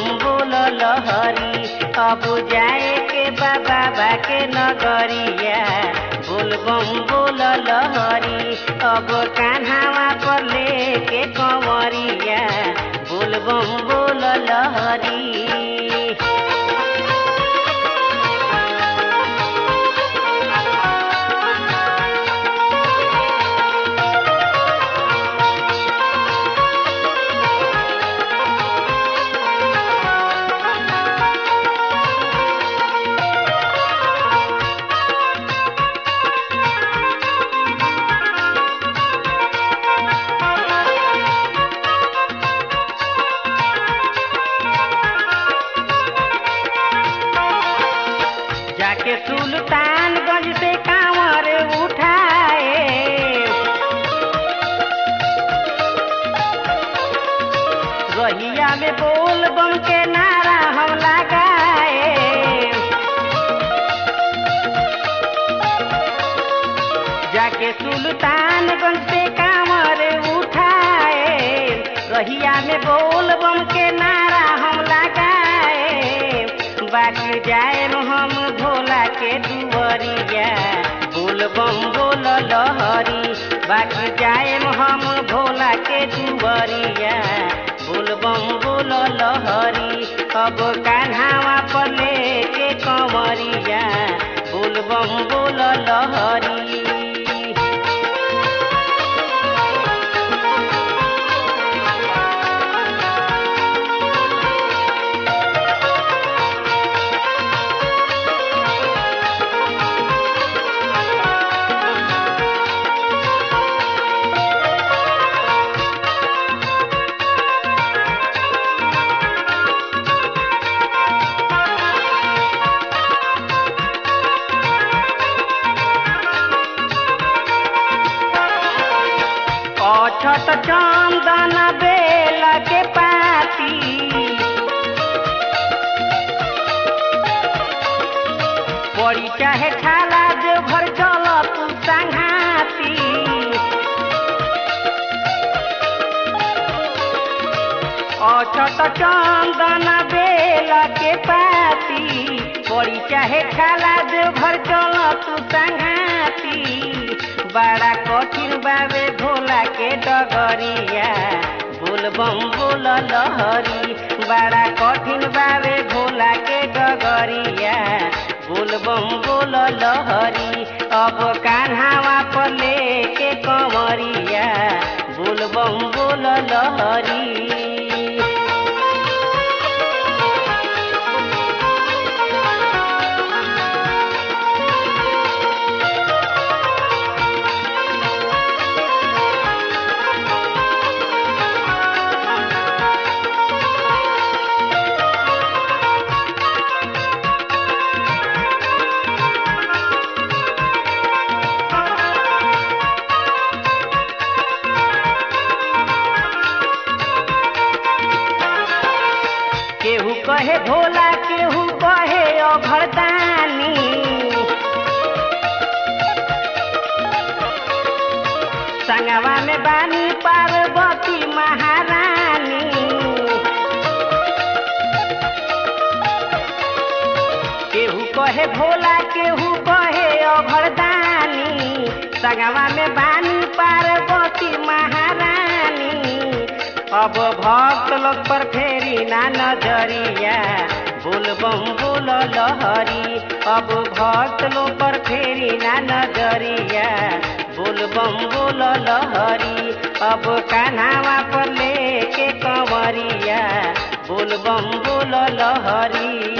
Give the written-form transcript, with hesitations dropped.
बोल लहरी। अब जाए के बाबा के नगरिया बोल बम बोल लहरी। अब कान्हावा पर लेके कंवरिया बोल बम बोल लहरी। जाके सुल्तानगंज से कांवर उठाए, रहिया में बोल बम के नारा हम लगाए। जाके सुल्तानगंज से कांवर उठाए, रहिया में बोल बम के नारा हम लगाए। बाकी जाए हम भोला के दुवरिया बोल बम बोल लहरी। बाकी जाए हम भोला के दुवरिया बोल बम बोल लहरी। अब कान्हावा पर लेके कंवरिया बोल बम बोल लहरी। अछत चंदन बेल के पाती, पड़ी चाहे छाला जो घर चल तू संघाती। अछत चंदन बेल के पाती, पड़ी चाहे छाला जो घर चल तू संघाती। बड़ा कठिन बाबे भोला के डगरिया बोल बम बोल लहरी। बड़ा कठिन बाबे भोला के डगरिया बोल बम बोल लहरी। अब कान्हावा पर लेके कंवरिया बोल बम बोल लहरी। केहू कहे भोला केहू कहे अभरदानी, संगवा में बानी पार्वती महारानी। केहू कहे भोला केहू कहे अभरदानी, संगवा में बानी पार्वती महारानी। अब भक्त लोग पर फेरी ना नजरिया बोल बम बोल लहरी। अब भक्त लोग पर फेरी ना नजरिया बोल बम बोल लहरी। अब कान्हावा पर लेके कंवरिया बोल बम बोल लहरी।